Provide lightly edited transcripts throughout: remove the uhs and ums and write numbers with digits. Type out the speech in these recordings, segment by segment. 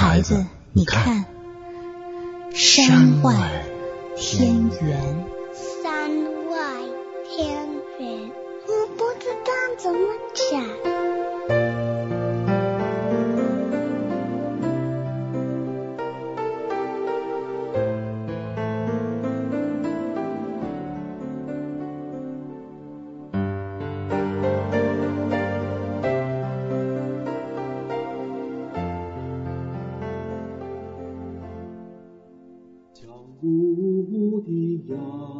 孩子，你看，山外天圆。 山外天圆，我不知道怎么讲。 雾的阳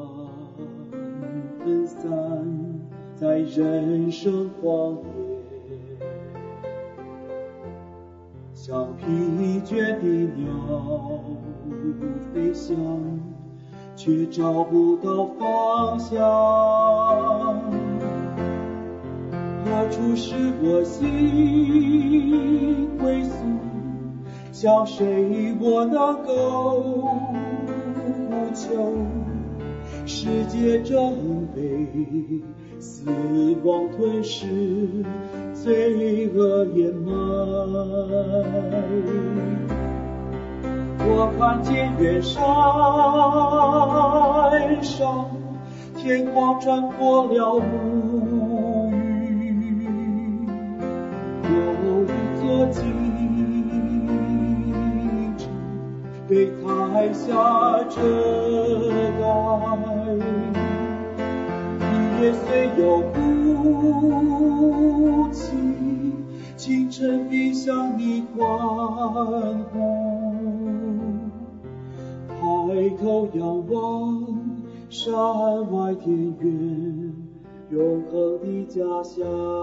分散在人生荒野，像疲倦的鸟飞翔，却找不到方向。何处是我心归宿？向谁我能够呼求？世界正被死亡吞噬，罪恶掩埋。我看见远山上，天光穿过了乌云，有一座金被太霞遮盖，夜虽有哭泣，清晨必向你欢呼。抬头仰望山外天远，永恒的家乡。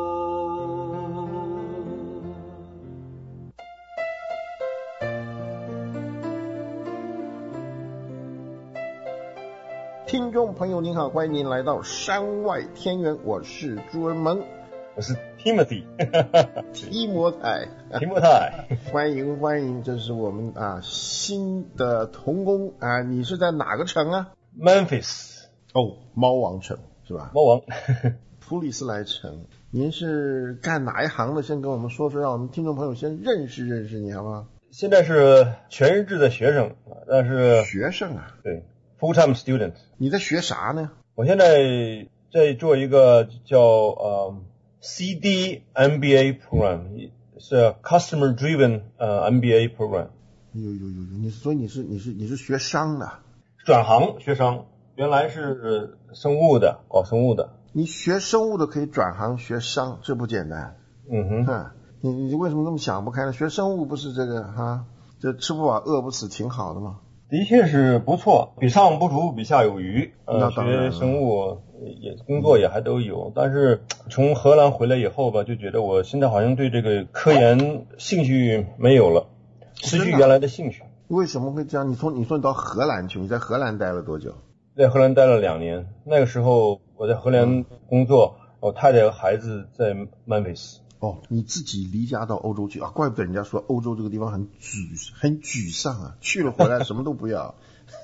听众朋友您好，欢迎您来到山外天圆，我是朱文萌， 我是 Timothy 提摩太，欢迎，这是我们新的同工啊，你是在哪个城啊？ Memphis 哦，猫王城是吧？ 猫王普里斯莱城。您是干哪一行的？先跟我们说说，让我们听众朋友先认识认识你好不好？ 现在是全日制的学生，但是学生啊？ 对，full-time student。 你在学啥呢？ 我现在在做一个叫CD MBA program， 是 Customer Driven MBA program。 有，所以你是学商的？ 转行学商，原来是生物的，搞生物的。 你学生物的可以转行学商，这不简单。你为什么那么想不开呢？学生物不是这个这吃不饱饿不死挺好的吗？ 的确是不错，比上不足，比下有余。学那当然生物也工作也还都有，但是从荷兰回来以后吧，就觉得我现在好像对这个科研兴趣没有了，失去原来的兴趣。 为什么会这样？你说你到荷兰去，你在荷兰待了多久？ 在荷兰待了2年，那个时候我在荷兰工作，我太太和孩子在 Memphis。 哦，你自己离家到欧洲去啊？怪不得人家说欧洲这个地方很沮丧啊，去了回来什么都不要。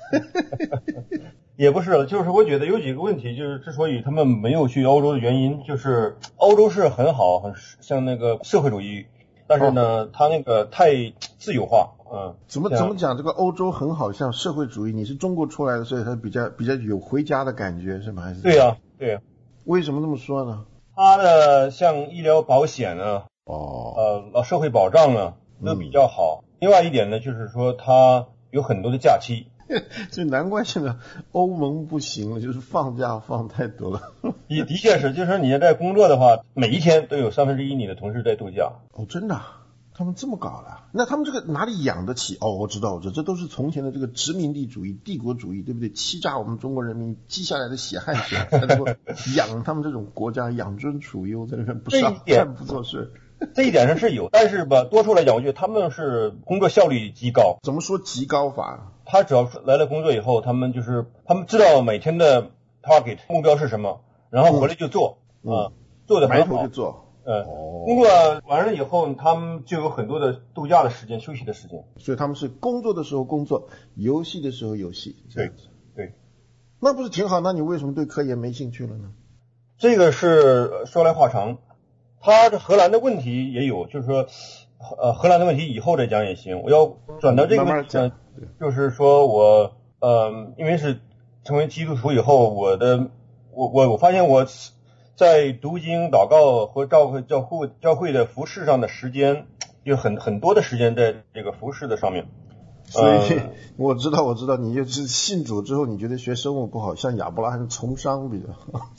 也不是，就是我觉得有几个问题，就是之所以他们没有去欧洲的原因，就是欧洲是很好，很像那个社会主义，但是呢，它那个太自由化。怎么讲？这个欧洲很好像社会主义，你是中国出来的，所以它比较有回家的感觉是吗？还是？ 对呀。 为什么这么说呢？ 它的像医疗保险啊，社会保障啊都比较好。另外一点呢，就是说它有很多的假期。 所以难怪现在欧盟不行了，就是放假放太多了。 的确是，就是说你在工作的话，每一天都有1/3你的同事在度假。 哦，真的啊？他们这么搞的？那他们这个哪里养得起？我知道，这都是从前的这个殖民地主义、帝国主义，对不对？欺诈我们中国人民积下来的血汗钱，才能够养他们这种国家，养尊处优，在那边不上班不做事。 这一点上是有，但是吧，多数来讲，我觉得他们是工作效率极高。 怎么说极高法？ 他只要来了工作以后，他们知道每天的 target 目标是什么，然后回来就做，做的很好，埋头就做。 工作完了以后，他们就有很多的度假的时间、休息的时间。 所以他们是工作的时候工作，游戏的时候游戏。 对， 那不是挺好？那你为什么对科研没兴趣了呢？ 这个是说来话长。他的荷兰的问题也有，就是说， 荷兰的问题以后再讲也行。我要转到这个问题呢，就是说我因为是成为基督徒以后，我发现我在读经、祷告和教会的服事上的时间，有很多的时间在这个服事的上面。 所以我知道，你就是信主之后，你觉得学生物不好，像亚伯拉罕从商比较好。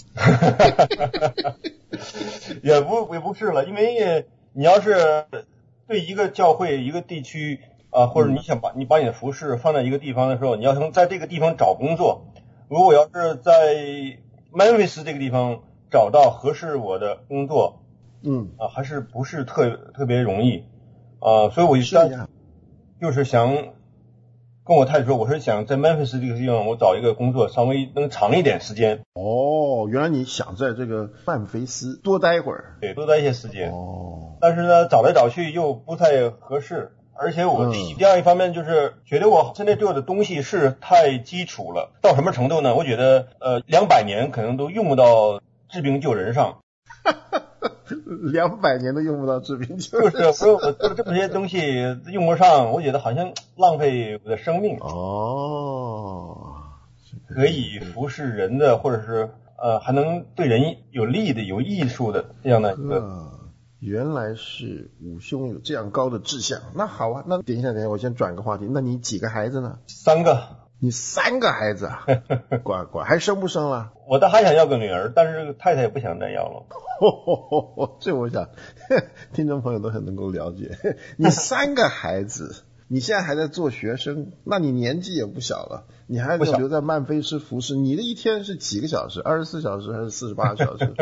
也不是了，因为你要是对一个教会、一个地区或者你想把你的服事放在一个地方的时候，你要从在这个地方找工作。如果要是在 Memphis 这个地方找到合适我的工作，还是不是特别容易所以我就是想跟我太太说，我是想在 Memphis 这个地方我找一个工作稍微能长一点时间。 哦，原来你想在这个曼菲斯多待一会儿。 对，多待一些时间。但是呢，找来找去又不太合适。而且我第二一方面就是觉得我现在做的东西是太基础了，到什么程度呢？我觉得200年可能都用不到治病救人上。 200年都用不到治病救人， 就是说我做的这些东西用不上，我觉得好像浪费我的生命。可以服侍人的，或者是还能对人有利的、有益处的这样的一个。 原来是武兄有这样高的志向。那好啊，那等一下，我先转个话题。那你几个孩子呢？3个。你3个孩子啊？乖，还生不生了？ 我倒还想要个女儿，但是太太也不想再要了。 这我想听众朋友都很能够了解。你3个孩子，你现在还在做学生，那你年纪也不小了，你还得留在曼菲斯服侍，你的一天是几个小时？24小时还是48小时？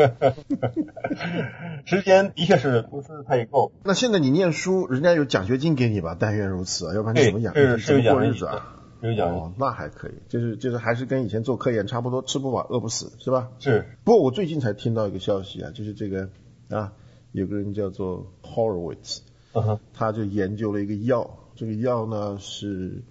时间的确是不是太够。 那现在你念书，人家有奖学金给你吧？但愿如此啊，要不然你怎么养？ 是过日子啊？ 有奖那还可以，就是还是跟以前做科研差不多，吃不饱饿不死，是吧？ 是。 不过我最近才听到一个消息啊，就是这个有个人叫做 Horowitz，他就研究了一个药，这个药呢是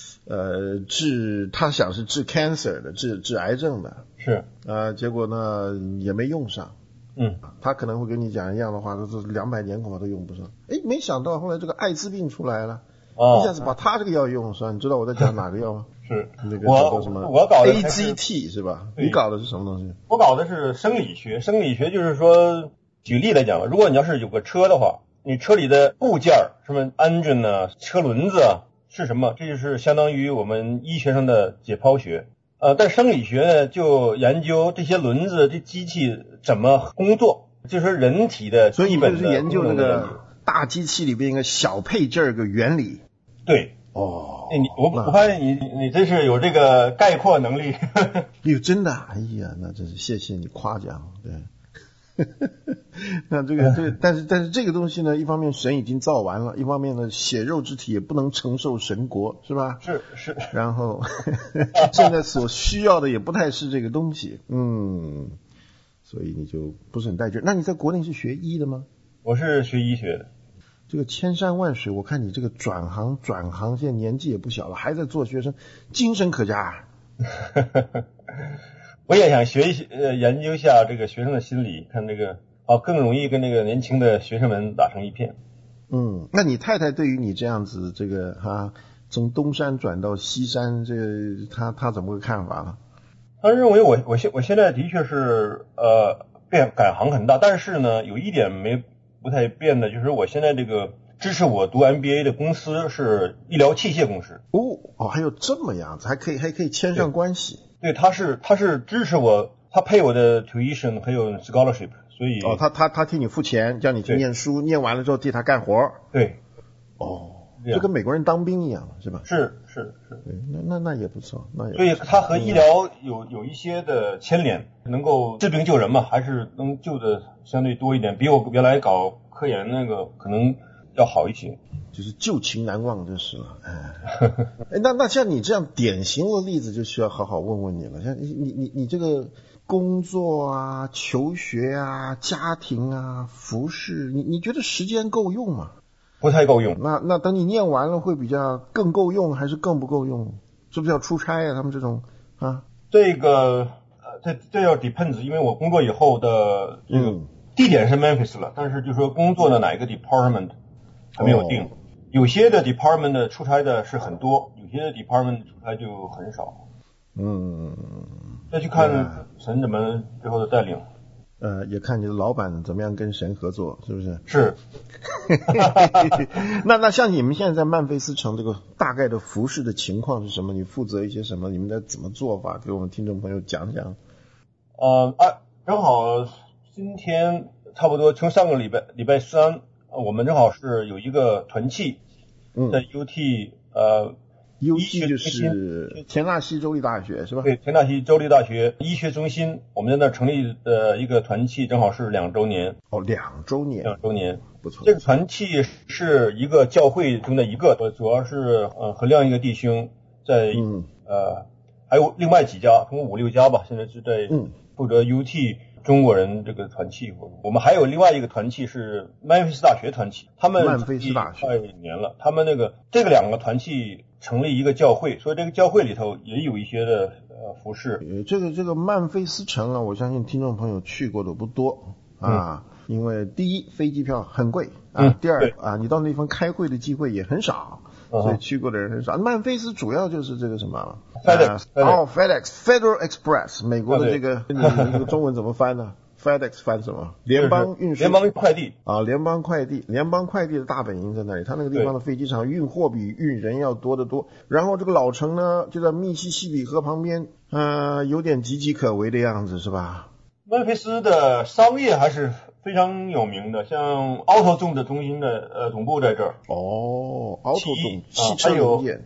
他想是治 cancer 的，治癌症的， 是结果呢也没用上。他可能会跟你讲一样的话，都是200年恐怕都用不上。没想到后来这个艾滋病出来了。一下子把他这个药用上，你知道我在讲哪个药吗？ 是那个叫做什么？ 我搞的 AZT 是吧？你搞的是什么东西？ 我搞的是生理学。生理学就是说，举例来讲吧，如果你要是有个车的话，你车里的部件什么 engine 啊、车轮子啊是什么？这就是相当于我们医学上的解剖学。但生理学呢，就研究这些轮子、这机器怎么工作，就是人体的基本的。 所以你就是研究这个大机器里边一个小配件个原理。 对。我发现你真是有这个概括能力。 真的，哎呀，那真是谢谢你夸奖。对。那这个但是这个东西呢，一方面神已经造完了，一方面呢血肉之体也不能承受神国，是吧？ 是。 然后现在所需要的也不太是这个东西，所以你就不是很带劲。那你在国内是学医的吗？ 我是学医学的。 这个千山万水，我看你这个转行，现在年纪也不小了，还在做学生，精神可嘉。 我也想研究一下这个学生的心理，看这个更容易跟这个年轻的学生们打成一片。 那你太太对于你这样子这个从东山转到西山，这个他怎么个看法呢？ 他认为我现在的确是改行很大，但是呢有一点不太变的，就是我现在这个支持我读 MBA 的公司是医疗器械公司。 还有这么样子，还可以牵上关系。 对，他是支持我，他配我的 tuition 还有 scholarship， 所以他替你付钱，叫你去念书，念完了之后替他干活。 对。 就跟美国人当兵一样，是吧？ 是。 对，那也不错， 所以他和医疗有一些的牵连，能够治病救人嘛，还是能救的相对多一点，比我原来搞科研那个可能要好一些。 就是旧情难忘就是了。那像你这样典型的例子，就需要好好问问你了。像你这个工作啊、求学啊、家庭啊、服饰，你觉得时间够用吗？ 不太够用。 那等你念完了会比较更够用，还是更不够用？是不是要出差啊？他们这种这个这要 depends， 因为我工作以后的这个地点是 Memphis 了，但是就说工作的哪一个 department， 还没有定。有些的 department 的出差的是很多，有些的 department 出差就很少。再去看神怎么最后的带领。 也看你的老板怎么样跟神合作，是不是？ 是。 那像你们现在在曼菲斯城这个大概的服饰的情况是什么？你负责一些什么？你们在怎么做法？给我们听众朋友讲讲。 正好今天差不多从上个礼拜三，我们正好是有一个团契，在 UT UT 就是田纳西州立大学是吧？ 对，田纳西州立大学医学中心，我们在那儿成立的一个团契，正好是2周年。 2周年，2周年，不错。 这个团契是一个教会中的一个，主要是和另一个弟兄在还有另外几家，共5、6家吧，现在是在负责 UT 中国人这个团契。我们还有另外一个团契是曼菲斯大学团契，他们曼菲斯大学快年了，他们这个2个团契成立一个教会，所以这个教会里头也有一些的服饰。 这个曼菲斯城啊，我相信听众朋友去过的不多啊，因为第一飞机票很贵啊，第二你到那地方开会的机会也很少，所以去过的人很少。曼菲斯主要就是这个什么 FedEx Federal Express 美国的这个，你这个中文怎么翻呢？FedEx 翻什么？联邦运输， 联邦快递啊，联邦快递的大本营在那里，它那个地方的飞机场运货比运人要多得多。然后这个老城呢，就在密西西比河旁边，有点岌岌可危的样子，是吧？ 曼菲斯的商业还是非常有名的，像 AutoZone 的中心的总部在这儿。 AutoZone 汽车零件。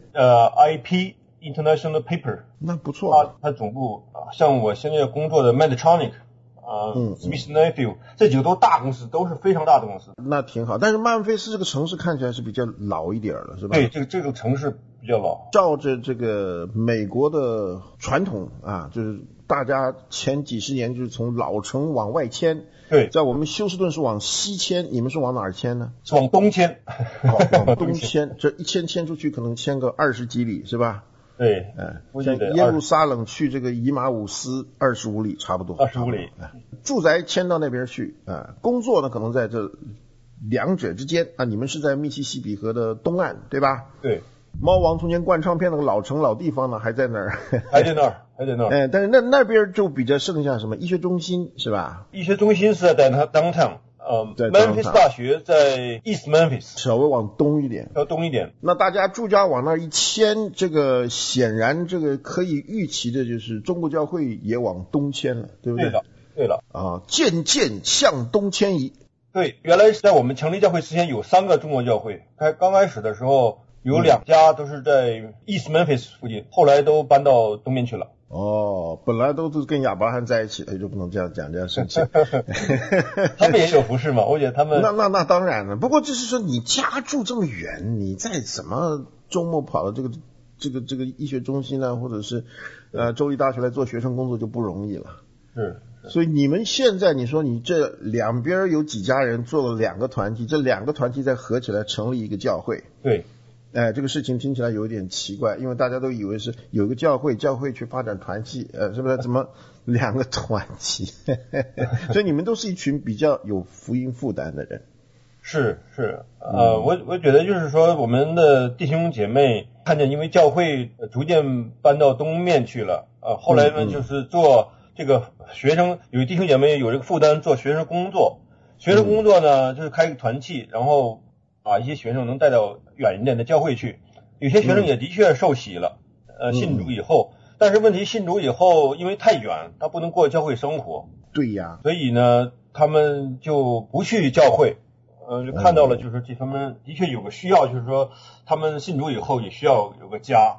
IP International Paper， 那不错。 它总部像我现在工作的 Medtronic。Smith Nephew 这几个都大公司，都是非常大的公司。 那挺好，但是曼菲斯这个城市看起来是比较老一点了，是吧？ 对，这个城市比较老。 照着这个美国的传统啊，就是大家前几十年就是从老城往外迁。 对， 在我们休斯顿是往西迁，你们是往哪儿迁呢？ 是往东迁。 往东迁，这一迁出去可能迁个20几里，是吧？ 对， 像耶路撒冷去这个以马忤斯25里差不多。 25里。 住宅迁到那边去工作呢可能在这两者之间你们是在密西西比河的东岸，对吧？ 对。 猫王从前灌唱片那个老城老地方呢还在那儿。 还在那儿。 但是那边就比较剩下什么医学中心，是吧？ 医学中心是在 downtown。Memphis 大学在 East Memphis， 稍微往东一点， 要东一点。 那大家住家往那儿一迁，这个显然这个可以预期的就是中国教会也往东迁了，对不对？ 对了渐渐向东迁移。 对，原来在我们成立教会之前有3个中国教会，刚开始的时候有2家都是在 East Memphis 附近，后来都搬到东边去了。 本来都是跟亚伯拉罕在一起的，就不能这样讲，这样生气。 他们也有服饰嘛，我觉得他们那当然了。不过就是说，你家住这么远，你再怎么周末跑到这个医学中心呢，或者是州立大学来做学生工作就不容易了。 是。 所以你们现在你说你这两边有几家人做了2个团体，这2个团体再合起来成立一个教会。 对。 这个事情听起来有点奇怪，因为大家都以为是有个教会去发展团契，是不是？怎么2个团契？所以你们都是一群比较有福音负担的人。 是，我觉得就是说，我们的弟兄姐妹看见，因为教会逐渐搬到东面去了，后来呢就是做这个学生，有弟兄姐妹有这个负担做学生工作，学生工作呢就是开一个团契，然后把一些学生能带到远一点的教会去，有些学生也的确受洗了，信主以后，但是问题信主以后因为太远，他不能过教会生活。 对呀。 所以呢他们就不去教会，就看到了就是这方面的确有个需要，就是说他们信主以后也需要有个家。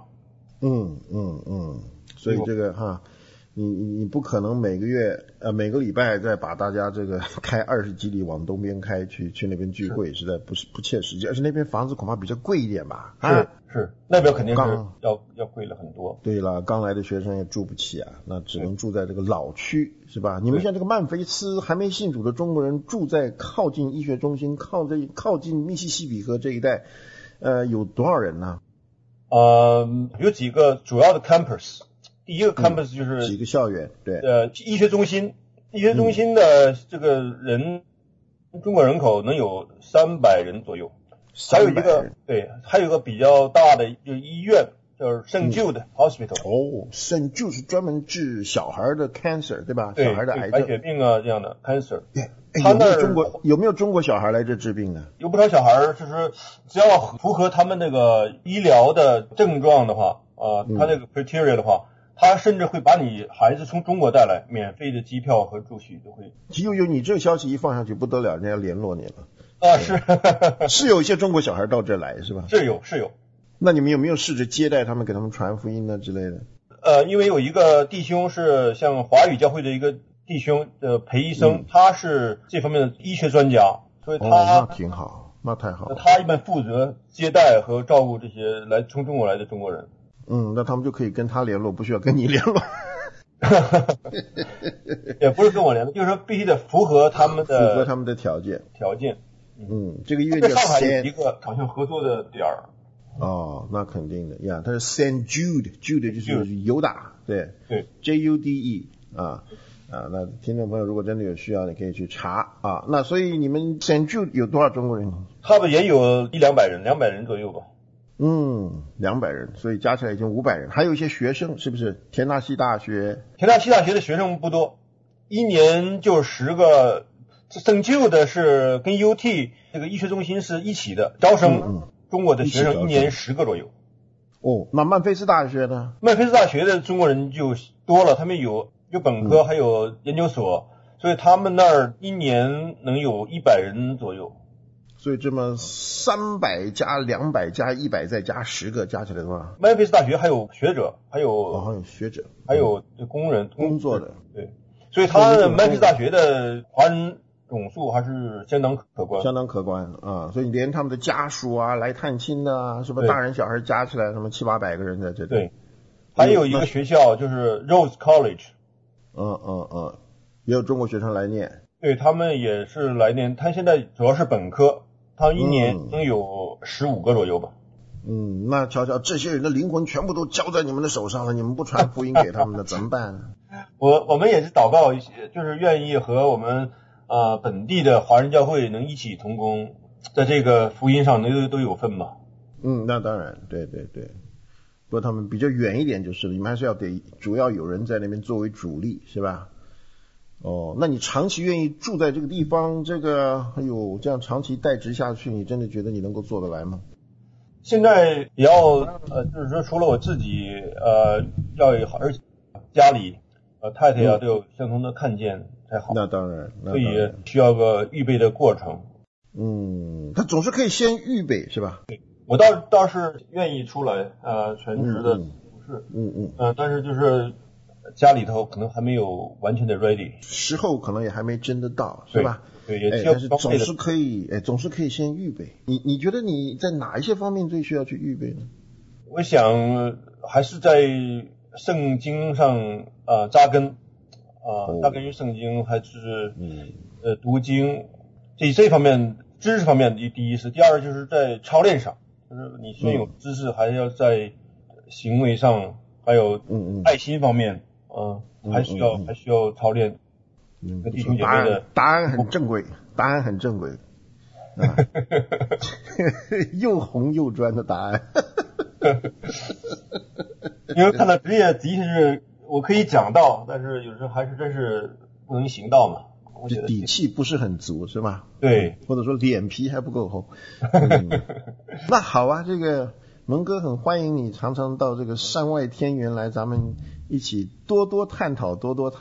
所以这个你不可能每个礼拜再把大家这个开20几里往东边开去那边聚会，实在不切实际，而且那边房子恐怕比较贵一点吧？ 是，那边肯定是要贵了很多。 对了，刚来的学生也住不起那只能住在这个老区，是吧？你们像这个曼菲斯还没信主的中国人住在靠近医学中心、靠近密西西比河这一带，有多少人呢？ 有几个主要的 campus。第一个 campus 就是几个校园，对， 医学中心的这个人，中国人口能有300人左右。 还有一个比较大的就是医院，就是圣Jude Hospital。 哦，圣Jude是专门治小孩的 cancer 对吧？ 对， 小孩的癌症、 白血病啊这样的 cancer。 他那有没有中国小孩来这治病呢？ 有不少小孩就是只要符合他们那个医疗的症状的话，他那个 criteria 的话，他甚至会把你孩子从中国带来，免费的机票和住宿都会。 有你这个消息一放上去不得了，人家联络你了。 是是有一些中国小孩到这来是吧？ 是有。 那你们有没有试着接待他们，给他们传福音呢之类的？ 因为有一个弟兄是像华语教会的一个弟兄裴医生，他是这方面的医学专家，所以他那挺好，那太好了。 他一般负责接待和照顾这些从中国来的中国人。 那他们就可以跟他联络，不需要跟你联络。 也不是跟我联络，就是说必须得符合他们的条件。这个医院叫上海有一个好像合作的点儿。 那肯定的呀，它是 Saint Jude 就是犹大，对，Jude 那听众朋友如果真的有需要，你可以去查啊。那所以你们 Saint Jude 有多少中国人？ 他们也有100-200人，200人左右吧。 200人，所以加起来已经500人，还有一些学生，是不是？田纳西大学的学生不多，一年就10个。Saint Jude是跟 UT 这个医学中心是一起的，招生中国的学生一年10个左右。 那曼菲斯大学呢？ 曼菲斯大学的中国人就多了，他们有本科还有研究所，所以他们那儿一年能有100人左右。 所以这么300加200加100再加10个，加起来多少？ 曼菲斯大学还有学者，还有学者， 还有工人工作的。 对，所以他的曼菲斯大学的华人总数还是相当可观啊！所以连他们的家属啊来探亲的什么大人小孩加起来什么700-800个人在这里。 对，还有一个学校就是 Rose College。 也有中国学生来念。 对，他们也是来念，他现在主要是本科，他一年能有15个左右吧。 那瞧瞧，这些人的灵魂全部都交在你们的手上了，你们不传福音给他们的怎么办呢？ 我们也是祷告一些，就是愿意和我们本地的华人教会能一起同工，在这个福音上都有份吧。 那当然，对。不过他们比较远一点就是了，你们还是要得主要有人在那边作为主力，是吧？那你长期愿意住在这个地方，这样长期代职下去，你真的觉得你能够做得来吗？ 现在也要就是说除了我自己要有，而且家里太太都有相同的看见才好。 那当然， 所以需要个预备的过程。 他总是可以先预备是吧？ 对，我倒是愿意出来全职的不是，但是就是家里头可能还没有完全的 ready， 时候可能也还没真的到，是吧？ 对，也需要但是总是可以先预备。你觉得你在哪一些方面最需要去预备呢？ 我想还是在圣经上扎根扎根于圣经，还是读经这方面知识方面第一是，第二就是在操练上，就是你虽有知识，还要在行为上还有爱心方面还需要操练。弟兄姐妹的答案很正规，又红又专的答案。 因为看到职业的确是我可以讲到，但是有时候还是真是不能行道嘛。我觉得底气不是很足是吧？ 对， 或者说脸皮还不够厚。那好啊，这个蒙哥很欢迎你常常到这个山外天园来，咱们一起多多探讨。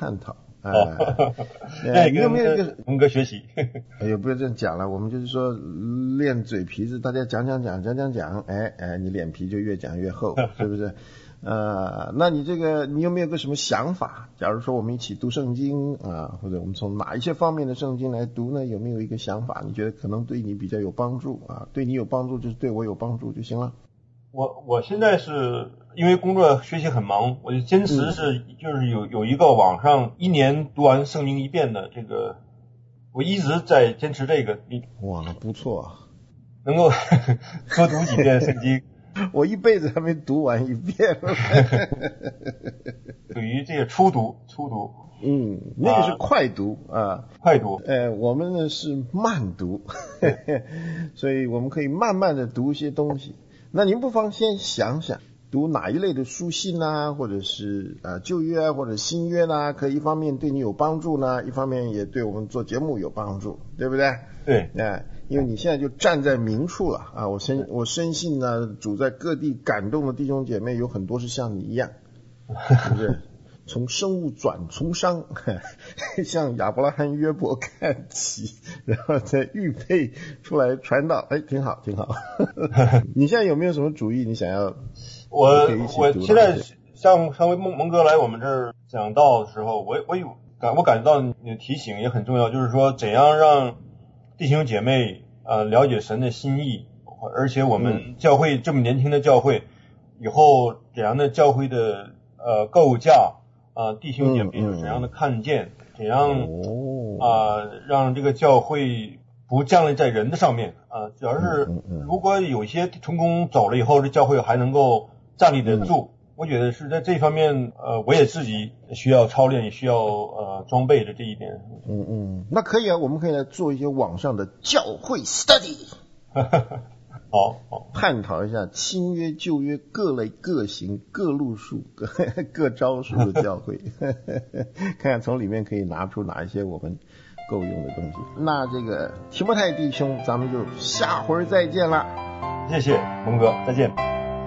你有没有一个蒙哥学习？ 哎呦，不要这样讲了，我们就是说练嘴皮子，大家讲，你脸皮就越讲越厚，是不是？那你有没有个什么想法？假如说我们一起读圣经或者我们从哪一些方面的圣经来读呢？有没有一个想法？你觉得可能对你比较有帮助对你有帮助就是对我有帮助就行了。 我现在是因为工作学习很忙，我就坚持就是有一个网上1年读完圣经1遍的这个，我一直在坚持这个。 哇，那不错啊， 能够多读几遍圣经。 我一辈子还没读完一遍。 属于这个初读。 那个是快读啊， 快读。 我们呢是慢读，所以我们可以慢慢的读一些东西。那您不妨先想想，读哪一类的书信啊，或者是旧约啊，或者新约啊，可以一方面对你有帮助呢，一方面也对我们做节目有帮助，对不对？ 对， 因为你现在就站在明处了啊！我深信呢，主在各地感动的弟兄姐妹有很多是像你一样，是不是？从生物转从商，向亚伯拉罕约伯看齐，然后再预备出来传道，挺好。你现在有没有什么主意？你想要？ 我现在像上回蒙哥来我们这儿讲道的时候，我感觉到你的提醒也很重要，就是说怎样让弟兄姐妹了解神的心意，而且我们教会这么年轻的教会，以后怎样的教会的构架弟兄姐妹怎样的看见，怎样让这个教会不降临在人的上面主要是如果有一些成功走了以后，这教会还能够站立得住。我觉得是在这方面我也自己需要操练，也需要装备的这一点。 那可以啊，我们可以来做一些网上的教会 study。 好， 探讨一下新约旧约各类各型各路数各招数的教会，看看从里面可以拿出哪一些我们够用的东西。那这个提摩太弟兄，咱们就下回再见了。 谢谢蒙哥，再见。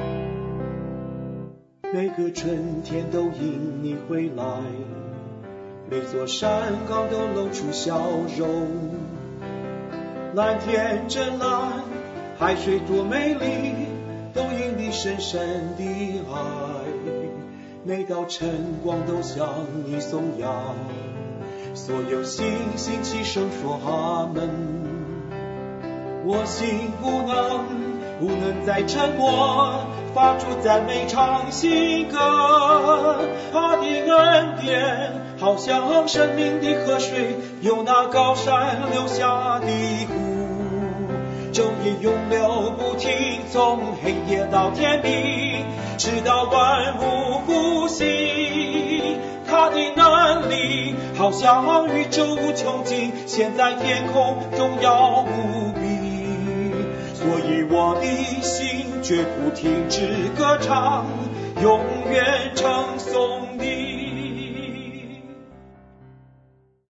每个春天都迎你回来，每座山岗都露出笑容，蓝天真蓝，海水多美丽，都因你深深的爱。每道晨光都向你颂扬，所有星星齐声说阿门。我心不能再沉默，发出赞美唱新歌。他的恩典好像生命的河水，由那高山流下的湖，昼夜永流不停，从黑夜到天明，直到万物复兴。他的能力好像宇宙无穷尽，现在天空荣耀无比。所以我的心绝不停止歌唱，永远称颂你。